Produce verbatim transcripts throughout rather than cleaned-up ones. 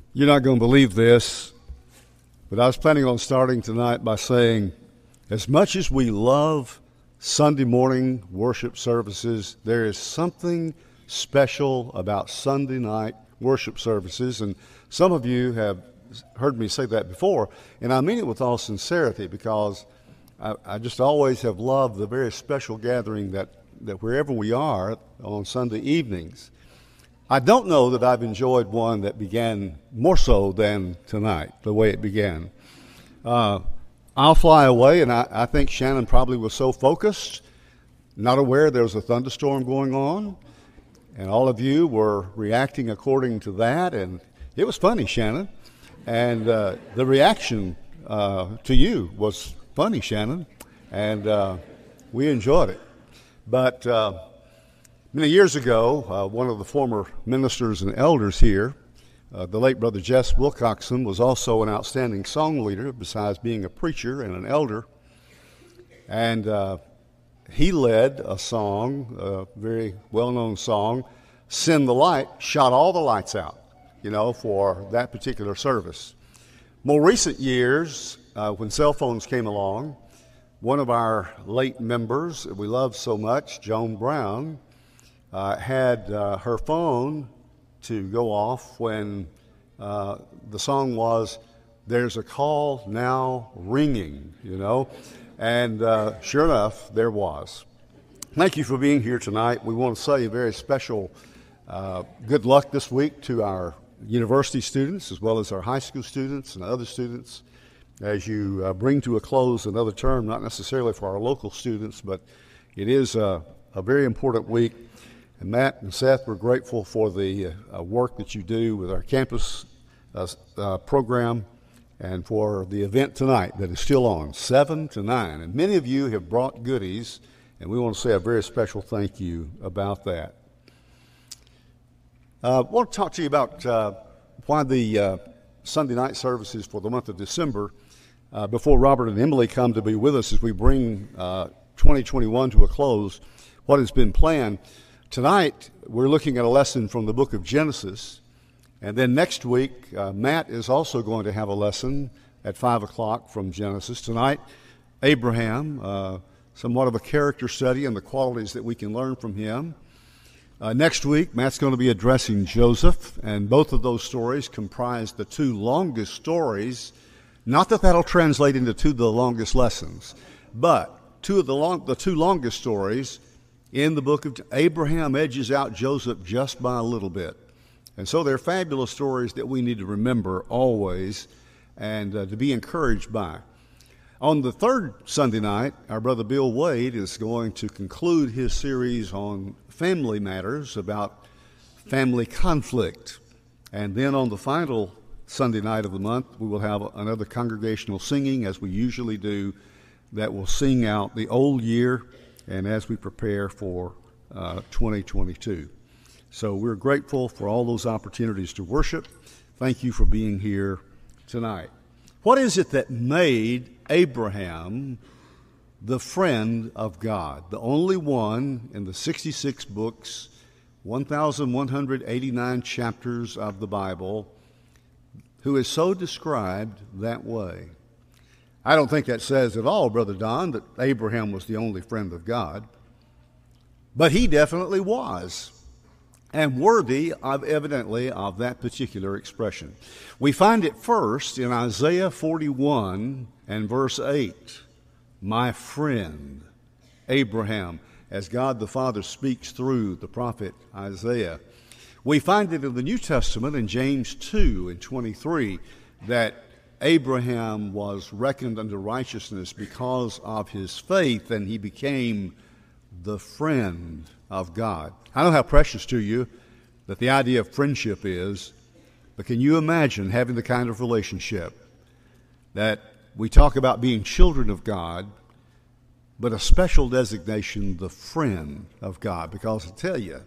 You're not going to believe this, but I was planning on starting tonight by saying, as much as we love Sunday morning worship services, there is something special about Sunday night worship services, and some of you have heard me say that before, and I mean it with all sincerity, because I, I just always have loved the very special gathering that, that wherever we are on Sunday evenings. I don't know that I've enjoyed one that began more so than tonight, the way it began. Uh, I'll fly away, and I, I think Shannon probably was so focused, not aware there was a thunderstorm going on, and all of you were reacting according to that, and it was funny, Shannon. And uh, the reaction uh, to you was funny, Shannon, and uh, we enjoyed it. But uh, many years ago, uh, one of the former ministers and elders here, uh, the late Brother Jess Wilcoxon, was also an outstanding song leader, besides being a preacher and an elder. And uh, he led a song, a very well-known song, Send the Light, shot all the lights out, you know, for that particular service. More recent years, uh, when cell phones came along, one of our late members that we love so much, Joan Brown, uh, had uh, her phone to go off when uh, the song was, There's a Call Now Ringing, you know, and uh, sure enough, there was. Thank you for being here tonight. We want to say a very special uh, good luck this week to our university students, as well as our high school students and other students, as you uh, bring to a close another term, not necessarily for our local students, but it is a, a very important week. And Matt and Seth, we're grateful for the uh, work that you do with our campus uh, uh, program and for the event tonight that is still on, seven to nine. And many of you have brought goodies, and we want to say a very special thank you about that. I uh, want to talk to you about uh, why the uh, Sunday night services for the month of December, uh, before Robert and Emily come to be with us as we bring uh, twenty twenty-one to a close, what has been planned. Tonight, we're looking at a lesson from the book of Genesis, and then next week, uh, Matt is also going to have a lesson at five o'clock from Genesis. Tonight, Abraham, uh, somewhat of a character study and the qualities that we can learn from him. Uh, next week, Matt's going to be addressing Joseph, and both of those stories comprise the two longest stories. Not that that'll translate into two of the longest lessons, but two of the long, the two longest stories in the book of Abraham edges out Joseph just by a little bit. And so they're fabulous stories that we need to remember always and uh, to be encouraged by. On the third Sunday night, our brother Bill Wade is going to conclude his series on family matters, about family conflict. And then on the final Sunday night of the month, we will have another congregational singing, as we usually do, that will sing out the old year and as we prepare for uh, twenty twenty-two. So we're grateful for all those opportunities to worship. Thank you for being here tonight. What is it that made Abraham the friend of God, the only one in the sixty-six books, one thousand one hundred eighty-nine chapters of the Bible, who is so described that way? I don't think that says at all, Brother Don, that Abraham was the only friend of God, but he definitely was, and worthy of, evidently, of that particular expression. We find it first in Isaiah forty-one and verse eight. My friend Abraham, as God the Father speaks through the prophet Isaiah. We find it in the New Testament in James two and twenty-three that Abraham was reckoned unto righteousness because of his faith, and he became the friend of God. I know how precious to you that the idea of friendship is, but can you imagine having the kind of relationship that we talk about being children of God, but a special designation, the friend of God? Because I tell you,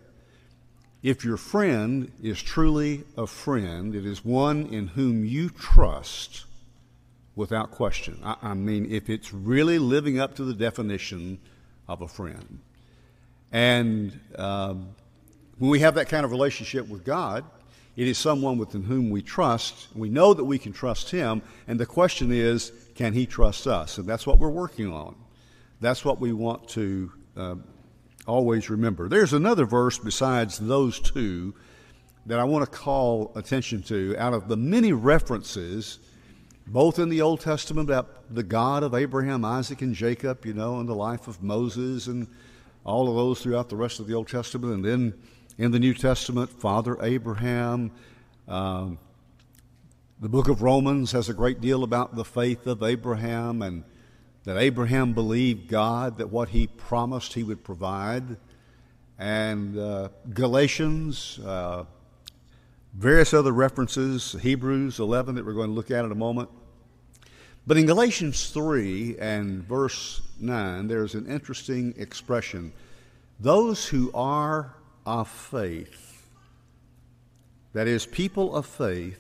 if your friend is truly a friend, it is one in whom you trust without question. I, I mean, if it's really living up to the definition of a friend. And um, when we have that kind of relationship with God, It is someone within whom we trust. We know that we can trust him, and the question is, can he trust us? And that's what we're working on. That's what we want to uh, always remember. There's another verse besides those two that I want to call attention to out of the many references, both in the Old Testament about the God of Abraham, Isaac, and Jacob, you know, and the life of Moses and all of those throughout the rest of the Old Testament, and then in the New Testament, Father Abraham. Um, the book of Romans has a great deal about the faith of Abraham, and that Abraham believed God, that what he promised he would provide. And uh, Galatians, uh, various other references, Hebrews eleven that we're going to look at in a moment. But in Galatians three and verse nine, there's an interesting expression. Those who are of faith, that is, people of faith,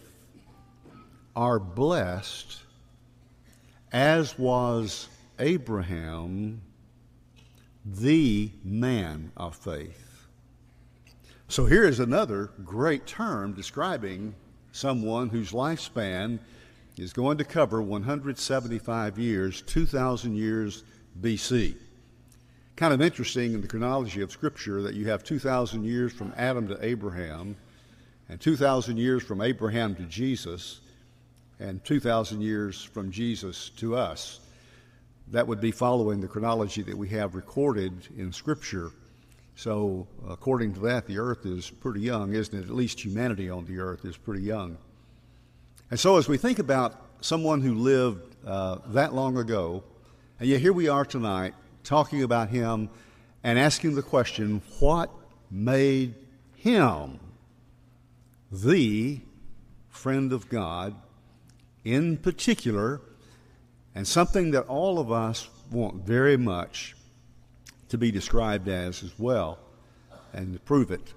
are blessed, as was Abraham, the man of faith. So here is another great term describing someone whose lifespan is going to cover one hundred seventy-five years, two thousand years B C. Kind of interesting in the chronology of Scripture that you have two thousand years from Adam to Abraham, and two thousand years from Abraham to Jesus, and two thousand years from Jesus to us. That would be following the chronology that we have recorded in Scripture. So according to that, the earth is pretty young, isn't it? At least humanity on the earth is pretty young. And so as we think about someone who lived uh, that long ago, and yet here we are tonight talking about him and asking the question, what made him the friend of God in particular, and something that all of us want very much to be described as as well, and to prove it.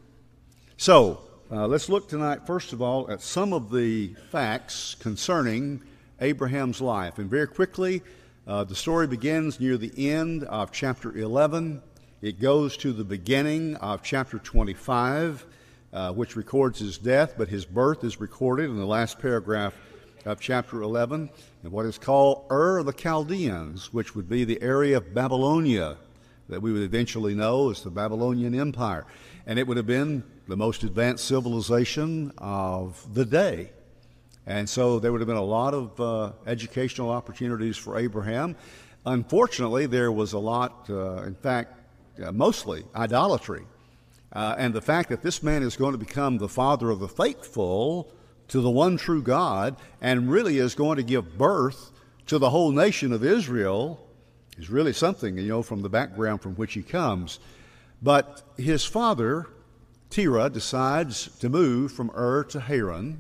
So uh, let's look tonight, first of all, at some of the facts concerning Abraham's life. And very quickly, uh, the story begins near the end of chapter eleven. It goes to the beginning of chapter twenty-five, uh, which records his death, but his birth is recorded in the last paragraph of chapter eleven, in what is called Ur of the Chaldeans, which would be the area of Babylonia that we would eventually know as the Babylonian Empire. And it would have been the most advanced civilization of the day. And so there would have been a lot of uh, educational opportunities for Abraham. Unfortunately, there was a lot, uh, in fact, uh, mostly idolatry. Uh, and the fact that this man is going to become the father of the faithful to the one true God, and really is going to give birth to the whole nation of Israel, is really something, you know, from the background from which he comes. But his father, Terah, decides to move from Ur to Haran.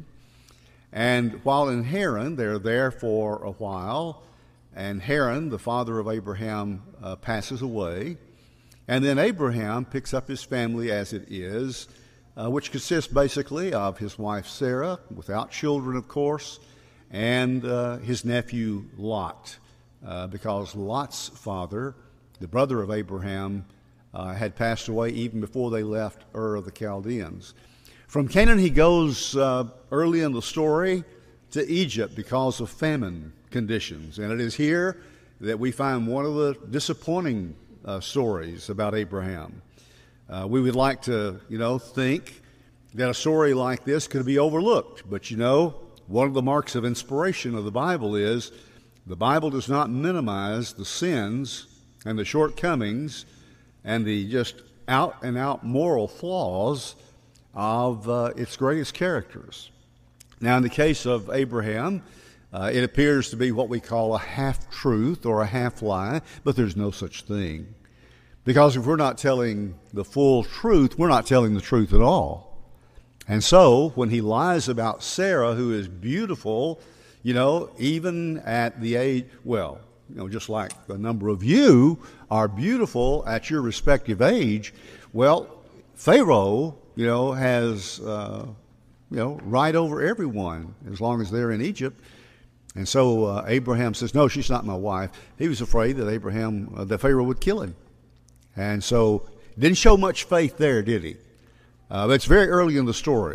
And while in Haran, they're there for a while, and Haran, the father of Abraham, uh, passes away. And then Abraham picks up his family as it is, Uh, which consists basically of his wife Sarah, without children, of course, and uh, his nephew Lot, uh, because Lot's father, the brother of Abraham, uh, had passed away even before they left Ur of the Chaldeans. From Canaan he goes uh, early in the story to Egypt because of famine conditions, and it is here that we find one of the disappointing uh, stories about Abraham. Uh, we would like to, you know, think that a story like this could be overlooked. But, you know, one of the marks of inspiration of the Bible is the Bible does not minimize the sins and the shortcomings and the just out-and-out moral flaws of uh, its greatest characters. Now, in the case of Abraham, uh, it appears to be what we call a half-truth or a half-lie, but there's no such thing. Because if we're not telling the full truth, we're not telling the truth at all. And so, when he lies about Sarah, who is beautiful, you know, even at the age, well, you know, just like a number of you are beautiful at your respective age, well, Pharaoh, you know, has, uh, you know, right over everyone as long as they're in Egypt. And so uh, Abraham says, no, she's not my wife. He was afraid that Abraham, uh, that Pharaoh would kill him. And so didn't show much faith there, did he? Uh, that's very early in the story.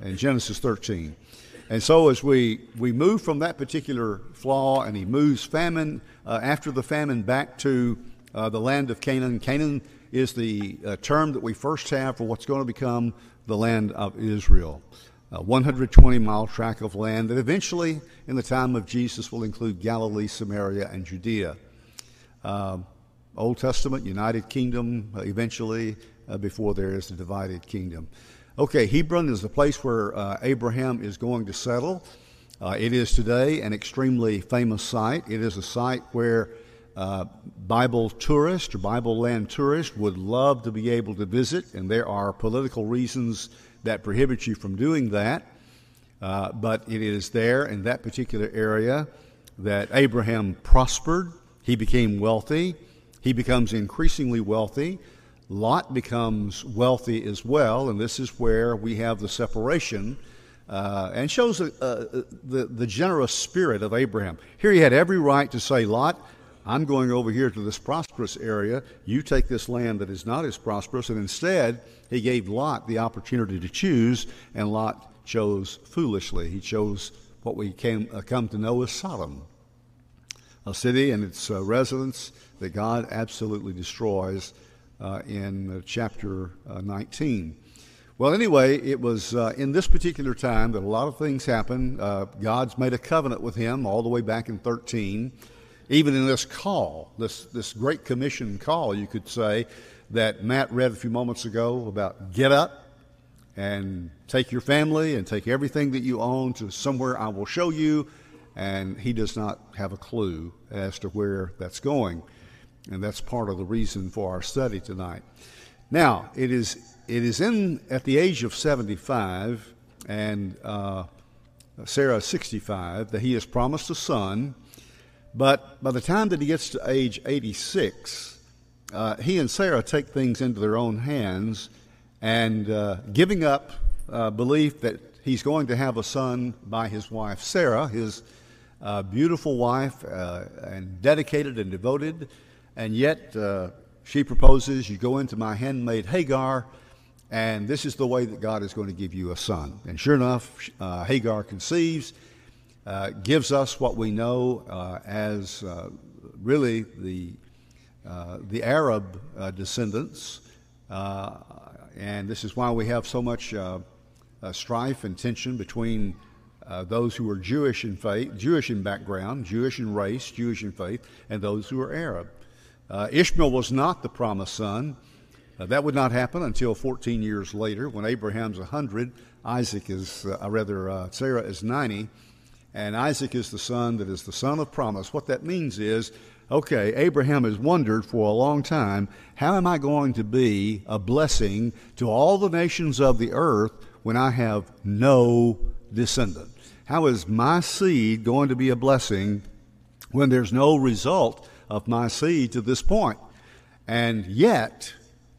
in Genesis thirteen. And so as we, we move from that particular flaw, and he moves famine, uh, after the famine, back to uh, the land of Canaan. Canaan is the uh, term that we first have for what's going to become the land of Israel. A one hundred twenty mile tract of land that eventually, in the time of Jesus, will include Galilee, Samaria, and Judea. Uh, Old Testament, United Kingdom, uh, eventually, uh, before there is the divided kingdom. Okay, Hebron is the place where uh, Abraham is going to settle. Uh, it is today an extremely famous site. It is a site where uh, Bible tourists or Bible land tourists would love to be able to visit, and there are political reasons that prohibit you from doing that. Uh, but it is there in that particular area that Abraham prospered. He became wealthy. He becomes increasingly wealthy. Lot becomes wealthy as well, and this is where we have the separation uh, and shows uh, uh, the, the generous spirit of Abraham. Here he had every right to say, Lot, I'm going over here to this prosperous area. You take this land that is not as prosperous. And instead, he gave Lot the opportunity to choose, and Lot chose foolishly. He chose what we came, uh, come to know as Sodom, a city and its uh, residents that God absolutely destroys uh, in uh, chapter uh, nineteen. Well, anyway, it was uh, in this particular time that a lot of things happened. Uh, God's made a covenant with him all the way back in thirteen. Even in this call, this, this Great Commission call, you could say, that Matt read a few moments ago about get up and take your family and take everything that you own to somewhere I will show you. And he does not have a clue as to where that's going. And that's part of the reason for our study tonight. Now, it is it is in at the age of seventy-five and uh, Sarah sixty-five that he is promised a son. But by the time that he gets to age eighty-six, uh, he and Sarah take things into their own hands, and uh, giving up uh, belief that he's going to have a son by his wife Sarah, his uh, beautiful wife, uh, and dedicated and devoted, and yet uh, she proposes, you go into my handmaid Hagar, and this is the way that God is going to give you a son. And sure enough, uh, Hagar conceives, uh, gives us what we know uh, as uh, really the uh, the Arab uh, descendants, uh, and this is why we have so much uh, uh, strife and tension between uh, those who are Jewish in faith, Jewish in background, Jewish in race, Jewish in faith, and those who are Arab. Uh, Ishmael was not the promised son. Uh, that would not happen until fourteen years later, when Abraham's one hundred, Isaac is, uh, rather, uh, Sarah is ninety, and Isaac is the son that is the son of promise. What that means is, okay, Abraham has wondered for a long time, how am I going to be a blessing to all the nations of the earth when I have no descendant? How is my seed going to be a blessing when there's no result of my seed to this point? And yet,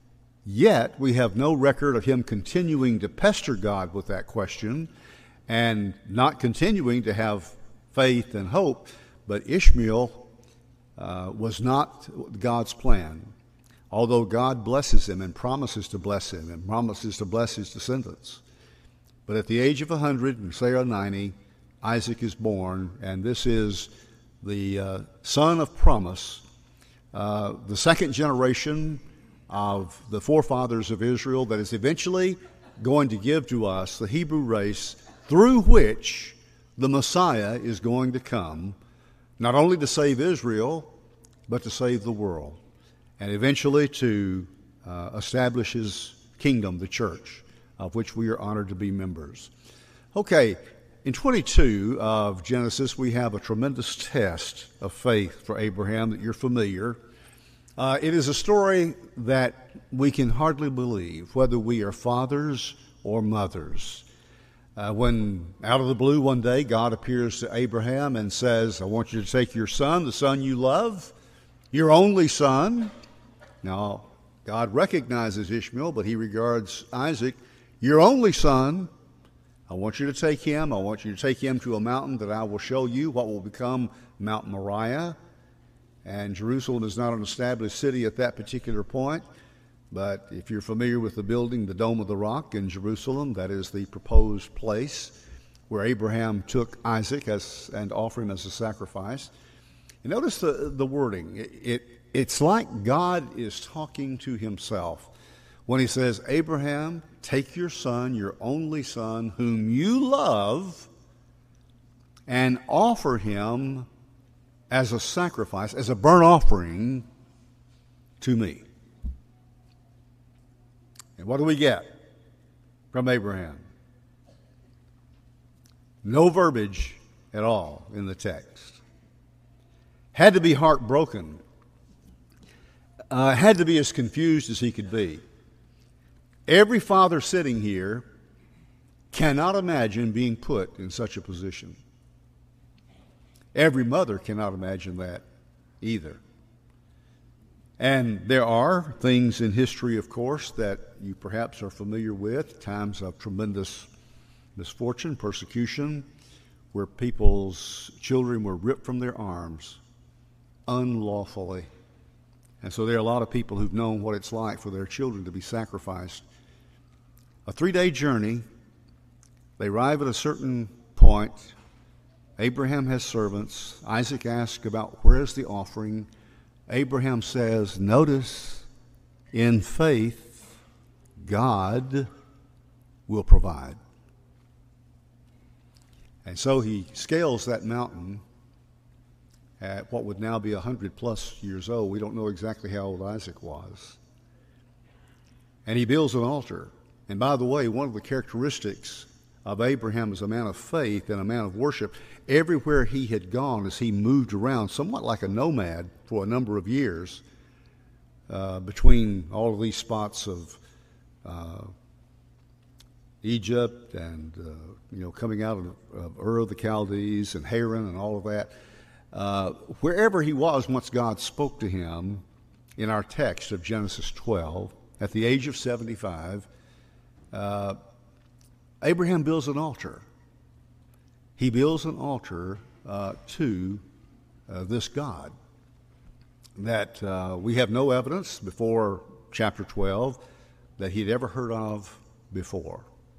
yet we have no record of him continuing to pester God with that question and not continuing to have faith and hope. But Ishmael uh, was not God's plan, although God blesses him and promises to bless him and promises to bless his descendants. But at the age of one hundred and Sarah ninety, Isaac is born, and this is the uh, son of promise, uh, the second generation of the forefathers of Israel that is eventually going to give to us the Hebrew race through which the Messiah is going to come, not only to save Israel, but to save the world, and eventually to uh, establish his kingdom, the church, of which we are honored to be members. Okay, in twenty-two of Genesis, we have a tremendous test of faith for Abraham that you're familiar. Uh, it is a story that we can hardly believe, whether we are fathers or mothers. Uh, when out of the blue one day, God appears to Abraham and says, I want you to take your son, the son you love, your only son. Now, God recognizes Ishmael, but he regards Isaac, your only son. I want you to take him. I want you to take him to a mountain that I will show you, what will become Mount Moriah. And Jerusalem is not an established city at that particular point. But if you're familiar with the building, the Dome of the Rock in Jerusalem, that is the proposed place where Abraham took Isaac as, and offered him as a sacrifice. And notice the, the wording. It, it, it's like God is talking to himself when he says, Abraham, take your son, your only son, whom you love, and offer him as a sacrifice, as a burnt offering to me. And what do we get from Abraham? No verbiage at all in the text. Had to be heartbroken. Uh, had to be as confused as he could be. Every father sitting here cannot imagine being put in such a position. Every mother cannot imagine that either. And there are things in history, of course, that you perhaps are familiar with, times of tremendous misfortune, persecution, where people's children were ripped from their arms unlawfully. And so there are a lot of people who've known what it's like for their children to be sacrificed. A three-day journey, they arrive at a certain point. Abraham has servants. Isaac asks about where is the offering. Abraham says, notice, in faith, God will provide. And so he scales that mountain at what would now be one hundred plus years old. We don't know exactly how old Isaac was. And he builds an altar. And by the way, one of the characteristics of Abraham as a man of faith and a man of worship, everywhere he had gone as he moved around, somewhat like a nomad for a number of years, uh, between all of these spots of uh, Egypt and, uh, you know, coming out of, of Ur of the Chaldees and Haran and all of that, uh, wherever he was once God spoke to him in our text of Genesis twelve, at the age of seventy-five, uh, Abraham builds an altar. He builds an altar uh, to uh, this God that uh, we have no evidence before chapter twelve that he'd ever heard of before.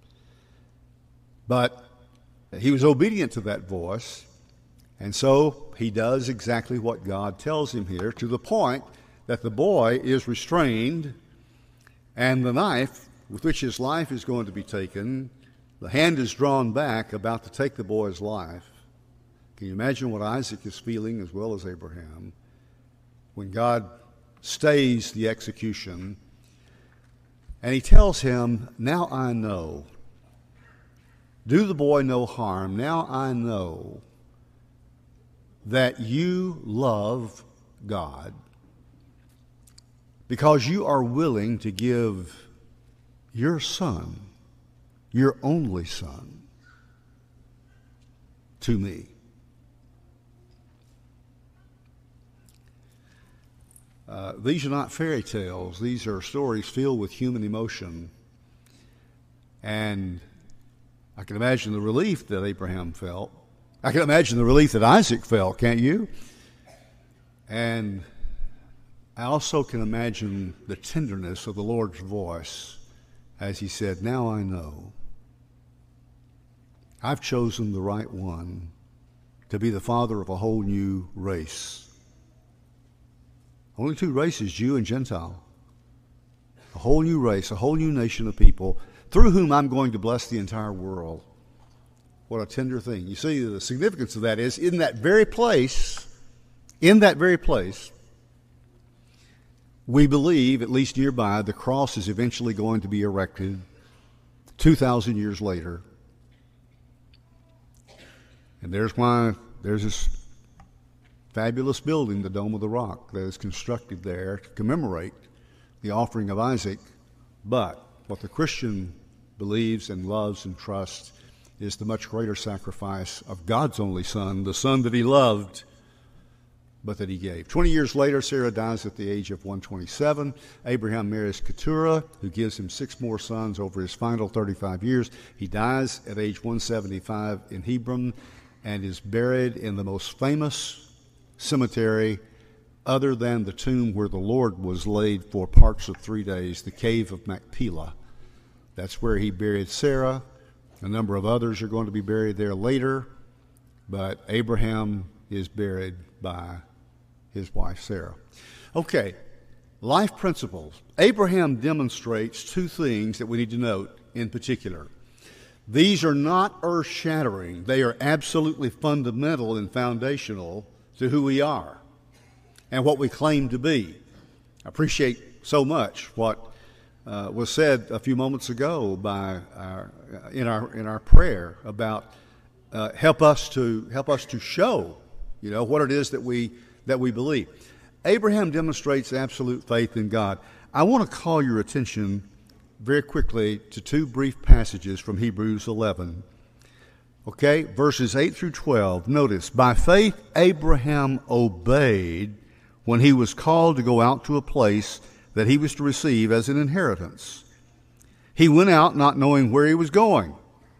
But he was obedient to that voice, and so he does exactly what God tells him here, to the point that the boy is restrained, and the knife with which his life is going to be taken, the hand is drawn back, about to take the boy's life. Can you imagine what Isaac is feeling as well as Abraham when God stays the execution? And he tells him, now I know. Do the boy no harm. Now I know that you love God because you are willing to give your son, your only son, to me. Uh, these are not fairy tales. These are stories filled with human emotion. And I can imagine the relief that Abraham felt. I can imagine the relief that Isaac felt, can't you? And I also can imagine the tenderness of the Lord's voice as he said, now I know. I've chosen the right one to be the father of a whole new race. Only two races, Jew and Gentile. A whole new race, a whole new nation of people through whom I'm going to bless the entire world. What a tender thing. You see, the significance of that is in that very place, in that very place, we believe, at least nearby, the cross is eventually going to be erected two thousand years later. And there's why there's this fabulous building, the Dome of the Rock, that is constructed there to commemorate the offering of Isaac. But what the Christian believes and loves and trusts is the much greater sacrifice of God's only son, the son that he loved, but that he gave. Twenty years later, Sarah dies at the age of one hundred twenty-seven. Abraham marries Keturah, who gives him six more sons over his final thirty-five years. He dies at age one hundred seventy-five in Hebron and is buried in the most famous cemetery other than the tomb where the Lord was laid for parts of three days, the cave of Machpelah. That's where he buried Sarah. A number of others are going to be buried there later, but Abraham is buried by his wife Sarah. Okay, life principles. Abraham demonstrates two things that we need to note in particular. These are not earth-shattering. They are absolutely fundamental and foundational to who we are and what we claim to be. I appreciate so much what uh, was said a few moments ago by our, in our in our prayer about uh, help us to help us to show, you know, what it is that we that we believe. Abraham demonstrates absolute faith in God. I want to call your attention very quickly to two brief passages from Hebrews eleven. Okay, verses eight through twelve. Notice, by faith Abraham obeyed when he was called to go out to a place that he was to receive as an inheritance. He went out not knowing where he was going.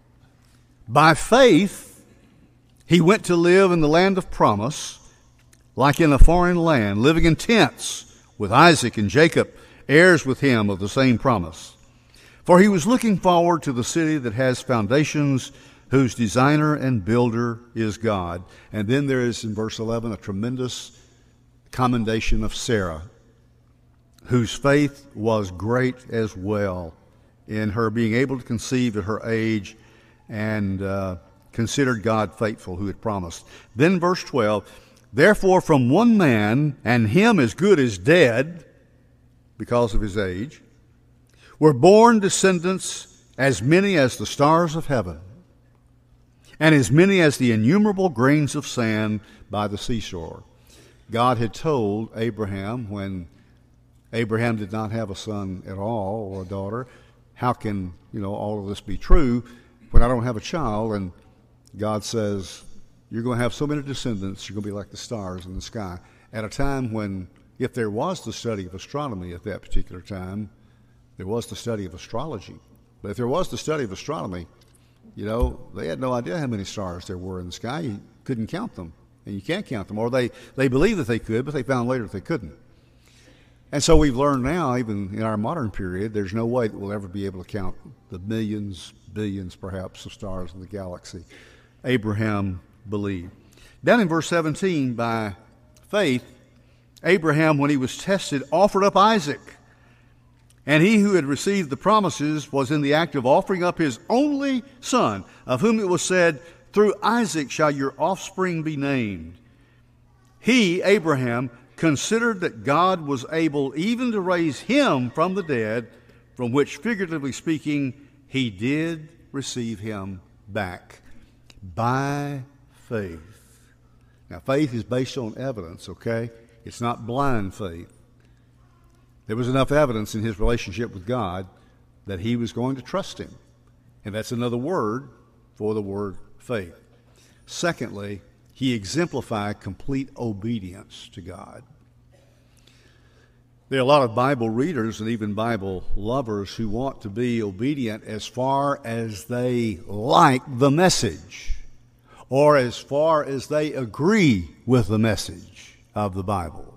By faith he went to live in the land of promise, like in a foreign land, living in tents with Isaac and Jacob, heirs with him of the same promise. For he was looking forward to the city that has foundations, whose designer and builder is God. And then there is in verse eleven a tremendous commendation of Sarah, whose faith was great as well in her being able to conceive at her age, and uh, considered God faithful who had promised. Then verse twelve, therefore from one man, and him as good as dead, because of his age, were born descendants as many as the stars of heaven, and as many as the innumerable grains of sand by the seashore. God had told Abraham, when Abraham did not have a son at all or a daughter, how can, you know, all of this be true when I don't have a child? And God says, you're going to have so many descendants, you're going to be like the stars in the sky. At a time when, if there was the study of astronomy at that particular time, there was the study of astrology. But if there was the study of astronomy, you know, they had no idea how many stars there were in the sky. You couldn't count them, and you can't count them. Or they, they believed that they could, but they found later that they couldn't. And so we've learned now, even in our modern period, there's no way that we'll ever be able to count the millions, billions perhaps, of stars in the galaxy. Abraham believed. Down in verse seventeen, by faith, Abraham, when he was tested, offered up Isaac. And he who had received the promises was in the act of offering up his only son, of whom it was said, through Isaac shall your offspring be named. He, Abraham, considered that God was able even to raise him from the dead, from which, figuratively speaking, he did receive him back by faith. Now, faith is based on evidence, okay? It's not blind faith. There was enough evidence in his relationship with God that he was going to trust him. And that's another word for the word faith. Secondly, he exemplified complete obedience to God. There are a lot of Bible readers and even Bible lovers who want to be obedient as far as they like the message, or as far as they agree with the message of the Bible,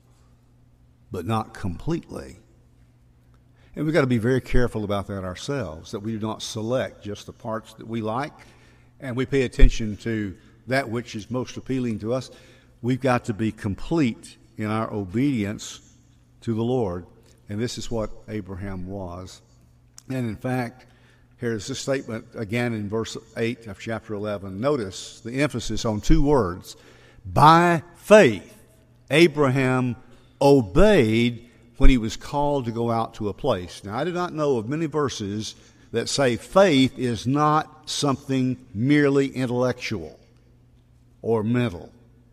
but not completely. And we've got to be very careful about that ourselves, that we do not select just the parts that we like, and we pay attention to that which is most appealing to us. We've got to be complete in our obedience to the Lord, and this is what Abraham was. And in fact, here's this statement again in verse eight of chapter eleven. Notice the emphasis on two words. By faith, Abraham obeyed when he was called to go out to a place. Now, I do not know of many verses that say faith is not something merely intellectual or mental.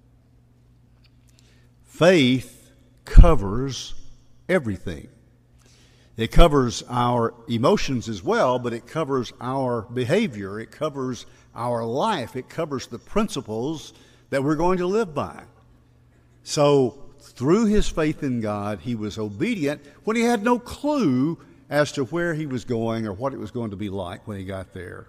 Faith covers everything. It covers our emotions as well, but it covers our behavior. It covers our life. It covers the principles that we're going to live by. So, through his faith in God, he was obedient when he had no clue as to where he was going or what it was going to be like when he got there.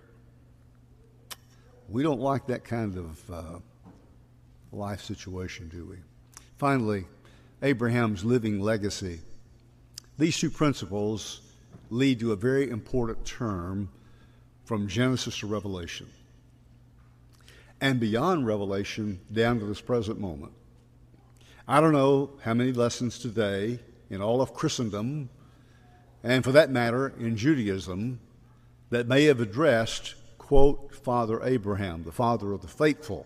We don't like that kind of uh, life situation, do we? Finally, Abraham's living legacy. These two principles lead to a very important term from Genesis to Revelation, and beyond Revelation down to this present moment. I don't know how many lessons today in all of Christendom, and for that matter in Judaism, that may have addressed, quote, Father Abraham, the father of the faithful.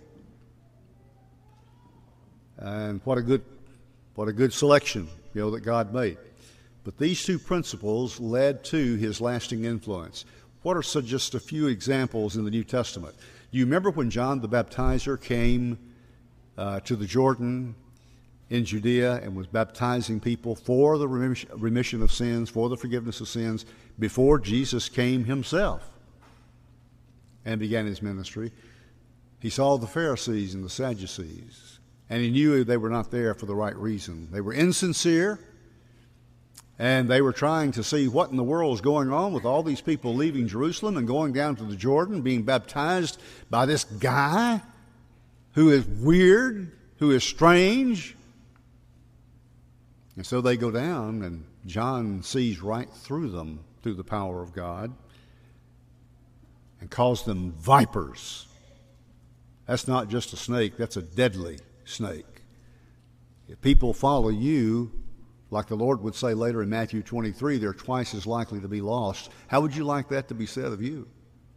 And what a good, what a good selection, you know, that God made. But these two principles led to his lasting influence. What are so just a few examples in the New Testament? Do you remember when John the Baptizer came uh, to the Jordan in Judea and was baptizing people for the remission of sins, for the forgiveness of sins, before Jesus came himself and began his ministry? He saw the Pharisees and the Sadducees, and he knew they were not there for the right reason. They were insincere, and they were trying to see what in the world is going on with all these people leaving Jerusalem and going down to the Jordan, being baptized by this guy who is weird, who is strange. And so they go down, and John sees right through them through the power of God and calls them vipers. That's not just a snake, that's a deadly snake. If people follow you, like the Lord would say later in Matthew twenty-three, they're twice as likely to be lost. How would you like that to be said of you?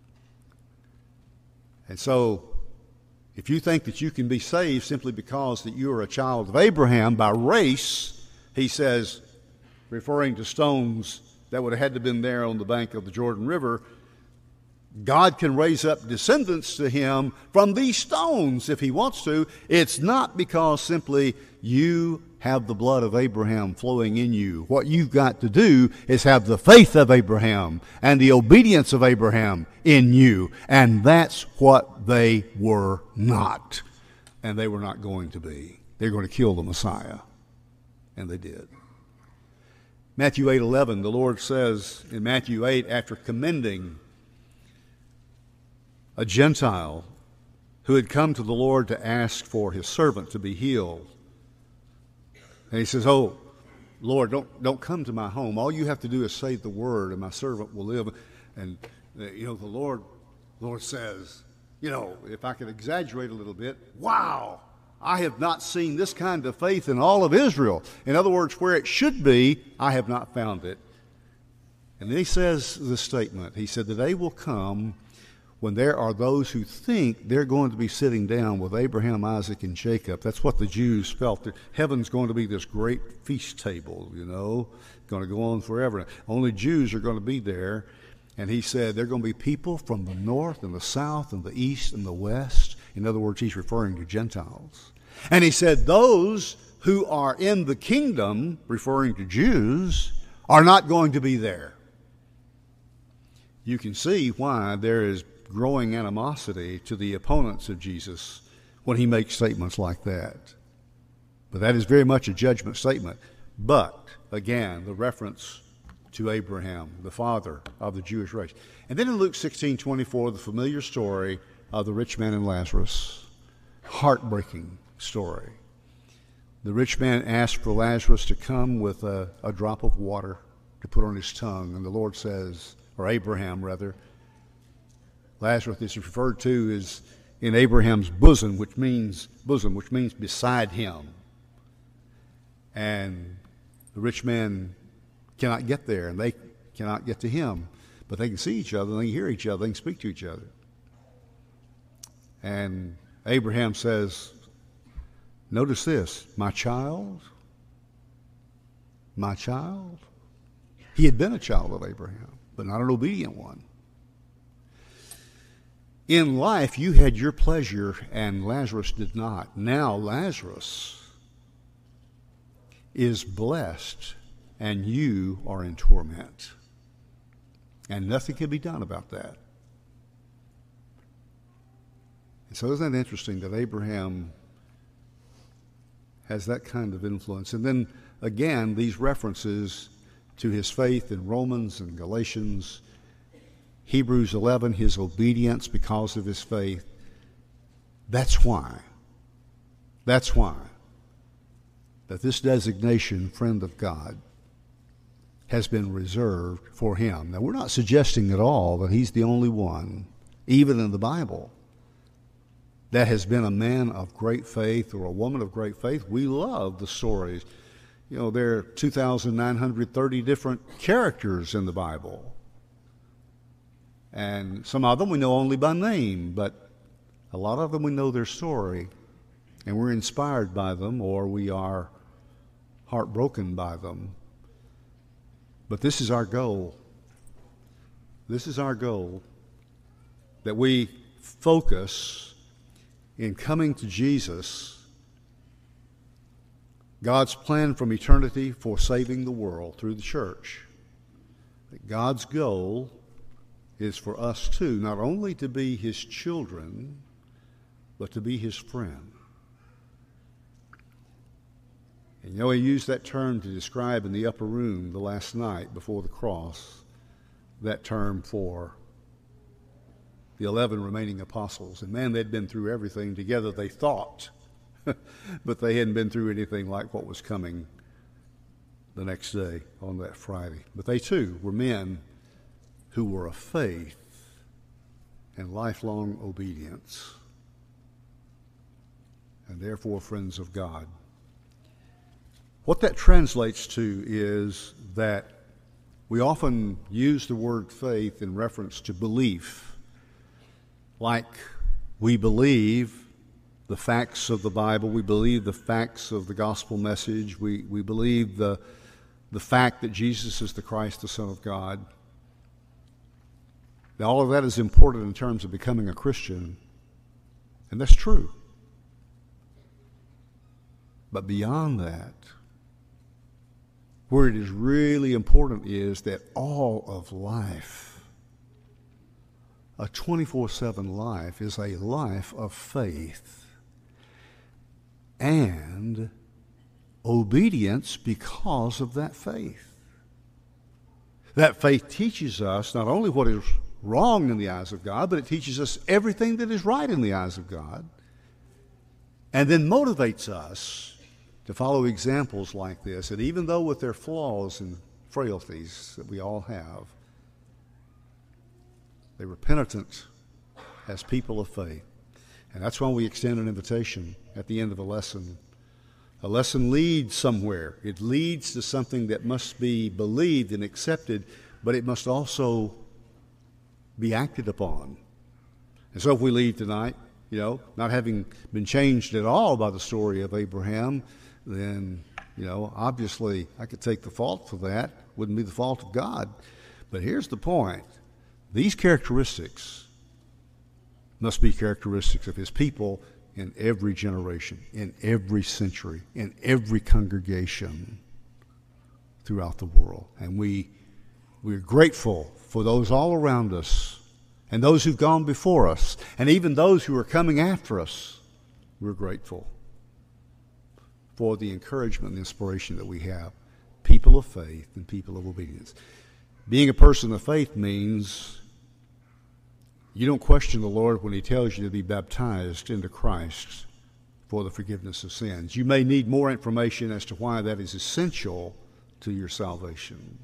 And so, if you think that you can be saved simply because that you are a child of Abraham by race, he says, referring to stones that would have had to have been there on the bank of the Jordan River, God can raise up descendants to him from these stones if he wants to. It's not because simply you have the blood of Abraham flowing in you. What you've got to do is have the faith of Abraham and the obedience of Abraham in you. And that's what they were not. And they were not going to be. They're going to kill the Messiah. And they did. Matthew eight eleven, the Lord says in Matthew eight, after commending a Gentile who had come to the Lord to ask for his servant to be healed. And he says, oh, Lord, don't don't come to my home. All you have to do is say the word, and my servant will live. And, uh, you know, the Lord, Lord says, you know, if I could exaggerate a little bit, wow, I have not seen this kind of faith in all of Israel. In other words, where it should be, I have not found it. And then he says this statement. He said, the day will come when there are those who think they're going to be sitting down with Abraham, Isaac, and Jacob. That's what the Jews felt. That heaven's going to be this great feast table, you know, going to go on forever. Only Jews are going to be there. And he said there are going to be people from the north and the south and the east and the west. In other words, he's referring to Gentiles. And he said those who are in the kingdom, referring to Jews, are not going to be there. You can see why there is growing animosity to the opponents of Jesus when he makes statements like that. But that is very much a judgment statement. But, again, the reference to Abraham, the father of the Jewish race. And then in Luke sixteen twenty-four, the familiar story of the rich man and Lazarus. Heartbreaking story. The rich man asked for Lazarus to come with a, a drop of water to put on his tongue. And the Lord says, or Abraham rather, Lazarus is referred to as in Abraham's bosom, which means bosom, which means beside him. And the rich man cannot get there, and they cannot get to him. But they can see each other, they can hear each other, they can speak to each other. And Abraham says, notice this, my child, my child. He had been a child of Abraham, but not an obedient one. In life, you had your pleasure, and Lazarus did not. Now Lazarus is blessed, and you are in torment. And nothing can be done about that. And so isn't that interesting that Abraham has that kind of influence? And then, again, these references to his faith in Romans and Galatians, Hebrews eleven, his obedience because of his faith. That's why. That's why that this designation, friend of God, has been reserved for him. Now, we're not suggesting at all that he's the only one, even in the Bible, that has been a man of great faith or a woman of great faith. We love the stories. You know, there are two thousand nine hundred thirty different characters in the Bible. And some of them we know only by name, but a lot of them we know their story. And we're inspired by them, or we are heartbroken by them. But this is our goal. This is our goal, that we focus in coming to Jesus, God's plan from eternity for saving the world through the church. That God's goal is for us too, not only to be his children, but to be his friend. And you know, he used that term to describe in the upper room the last night before the cross, that term for the eleven remaining apostles. And man, they'd been through everything together, they thought, but they hadn't been through anything like what was coming the next day on that Friday. But they too were men who were of faith and lifelong obedience, and therefore friends of God. What that translates to is that we often use the word faith in reference to belief, like we believe the facts of the Bible, we believe the facts of the gospel message, we, we believe the, the fact that Jesus is the Christ, the Son of God. Now, all of that is important in terms of becoming a Christian, and that's true. But beyond that, where it is really important is that all of life, a twenty-four seven life, is a life of faith and obedience because of that faith. That faith teaches us not only what is wrong in the eyes of God, but it teaches us everything that is right in the eyes of God, and then motivates us to follow examples like this. And even though with their flaws and frailties that we all have, they were penitent as people of faith. And that's why we extend an invitation at the end of a lesson. A lesson leads somewhere. It leads to something that must be believed and accepted, but it must also be acted upon. And so if we leave tonight, you know, not having been changed at all by the story of Abraham, then, you know, obviously I could take the fault for that. Wouldn't be the fault of God. But here's the point. These characteristics must be characteristics of his people in every generation, in every century, in every congregation throughout the world. And we, we're grateful for those all around us and those who've gone before us and even those who are coming after us. We're grateful for the encouragement and inspiration that we have, people of faith and people of obedience. Being a person of faith means you don't question the Lord when he tells you to be baptized into Christ for the forgiveness of sins. You may need more information as to why that is essential to your salvation.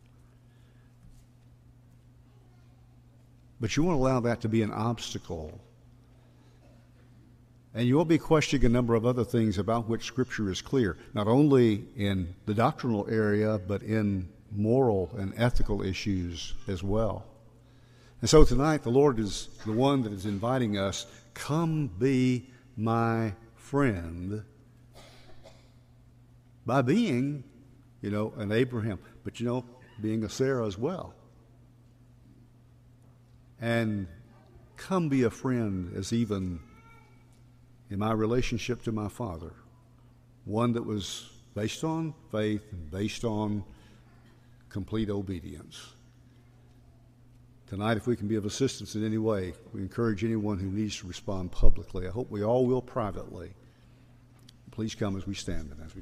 But you won't allow that to be an obstacle. And you will be questioning a number of other things about which Scripture is clear, not only in the doctrinal area, but in moral and ethical issues as well. And so tonight, the Lord is the one that is inviting us, come be my friend, by being, you know, an Abraham, but, you know, being a Sarah as well. And come be a friend as even in my relationship to my Father, one that was based on faith and based on complete obedience. Tonight, if we can be of assistance in any way, we encourage anyone who needs to respond publicly. I hope we all will privately. Please come as we stand and as we